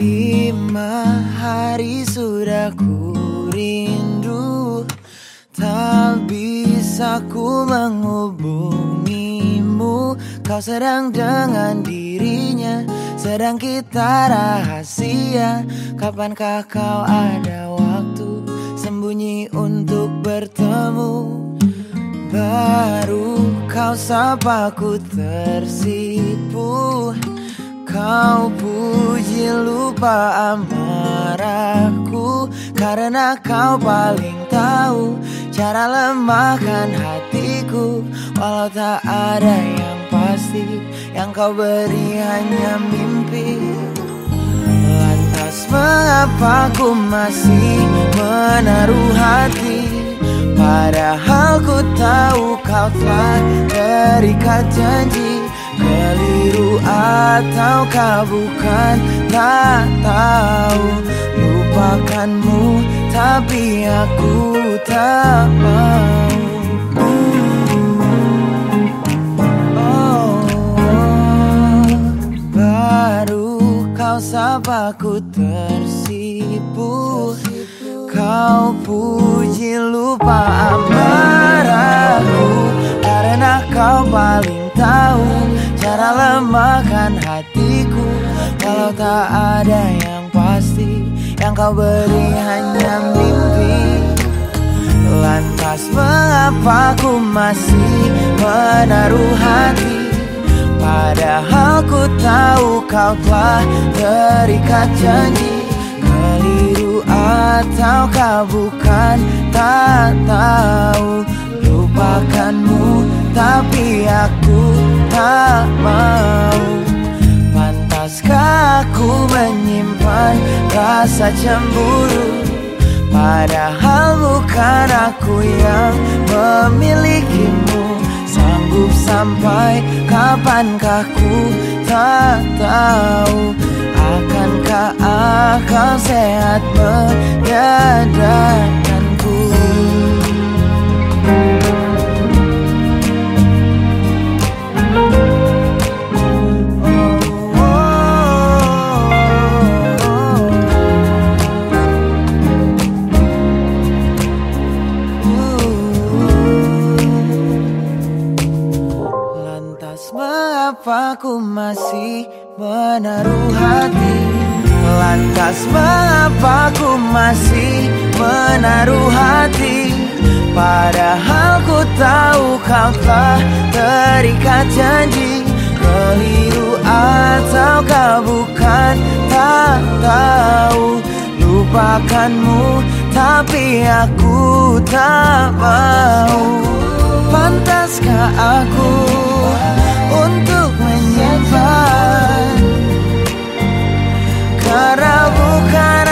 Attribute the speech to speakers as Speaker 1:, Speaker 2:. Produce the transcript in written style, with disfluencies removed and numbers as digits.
Speaker 1: 5 hari sudah ku rindu, tak bisa ku menghubungimu. Kau sedang dengan dirinya, sedang kita rahasia. Kapankah kau ada waktu sembunyi untuk bertemu? Baru kau sapa ku tersipu. Kau puji lupa amarahku, karena kau paling tahu cara lemahkan hatiku. Walau tak ada yang pasti, yang kau beri hanya mimpi. Lantas mengapa ku masih menaruh hati, padahal ku tahu kau telah terikat janji. Keliru ataukah bukan, tak tahu. Lupakanmu tapi aku tak mau. Baru kau sapa ku tersipu. Kau puji lupa amarahku, karena kau paling tahu cara lemahkan hatiku. Walau tak ada yang pasti, yang kau beri hanya mimpi. Lantas mengapa ku masih menaruh hati, padahal ku tahu kau telah terikat janji. Keliru ataukah bukan, tak tahu. Lupakanmu tapi aku tak mau. Pantaskah aku menyimpan rasa cemburu, padahal bukan aku yang memilikimu. Sanggup sampai kapankah ku tak tahu. Akankah akal sehat menyadarkanku? Lantas mengapa ku masih menaruh hati? Lantas mengapa ku masih menaruh hati, padahal ku tahu kau telah terikat janji. Keliru ataukah bukan, tak tahu. Lupakanmu tapi aku tak mau. Pantaskah aku untuk menyimpan, karena bukan